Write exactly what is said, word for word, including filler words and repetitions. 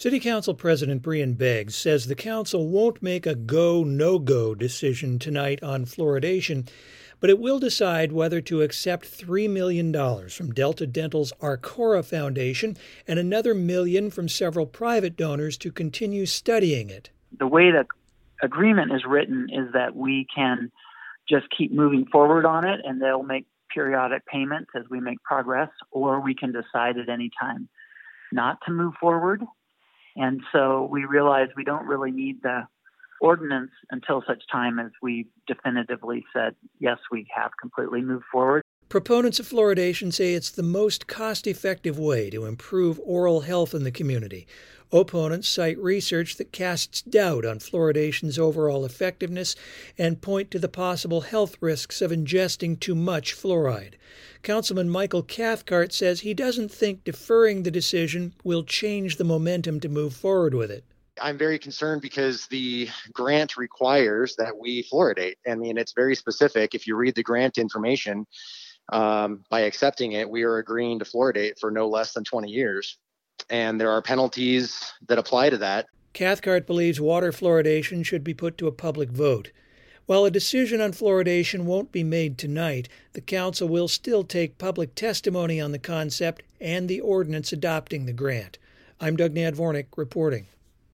City Council President Brian Beggs says the council won't make a go, no-go decision tonight on fluoridation, but it will decide whether to accept three million dollars from Delta Dental's Arcora Foundation and another million from several private donors to continue studying it. The way the agreement is written is that we can just keep moving forward on it, and they'll make periodic payments as we make progress, or we can decide at any time not to move forward. And so we realize we don't really need the ordinance until such time as we definitively said, yes, we have completely moved forward. Proponents of fluoridation say it's the most cost-effective way to improve oral health in the community. Opponents cite research that casts doubt on fluoridation's overall effectiveness and point to the possible health risks of ingesting too much fluoride. Councilman Michael Cathcart says he doesn't think deferring the decision will change the momentum to move forward with it. I'm very concerned because the grant requires that we fluoridate. I mean, it's very specific. If you read the grant information, um, by accepting it, we are agreeing to fluoridate for no less than twenty years. And there are penalties that apply to that. Cathcart believes water fluoridation should be put to a public vote. While a decision on fluoridation won't be made tonight, the council will still take public testimony on the concept and the ordinance adopting the grant. I'm Doug Nadvornik reporting.